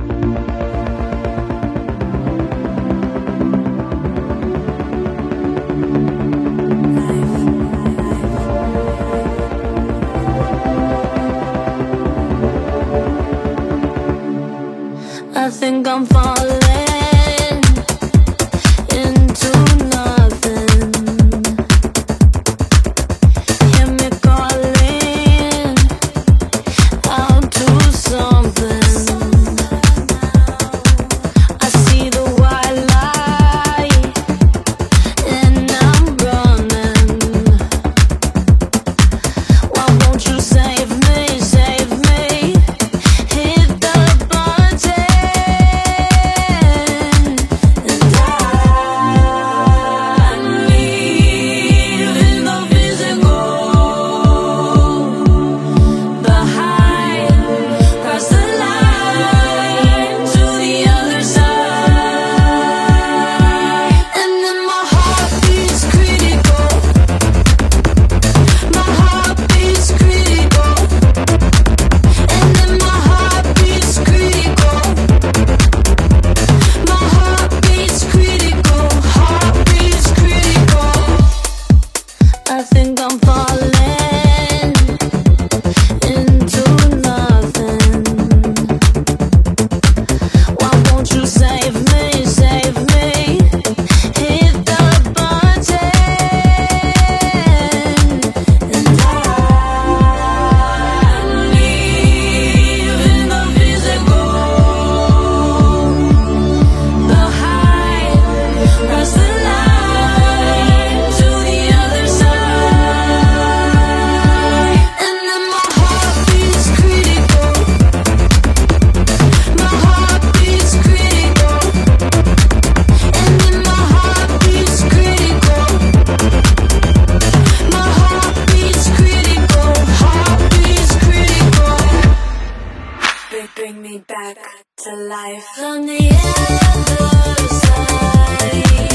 I think I'm falling into nothing. Hear me calling out to something. I see the white light and I'm running. Why won't you save me, save me? Hit the button. I think I'm falling into nothing. Why won't you save me, save me? Hit the button. And I'm leaving the physical, the high, cross the line to the other side. Bring me back to life on the other side.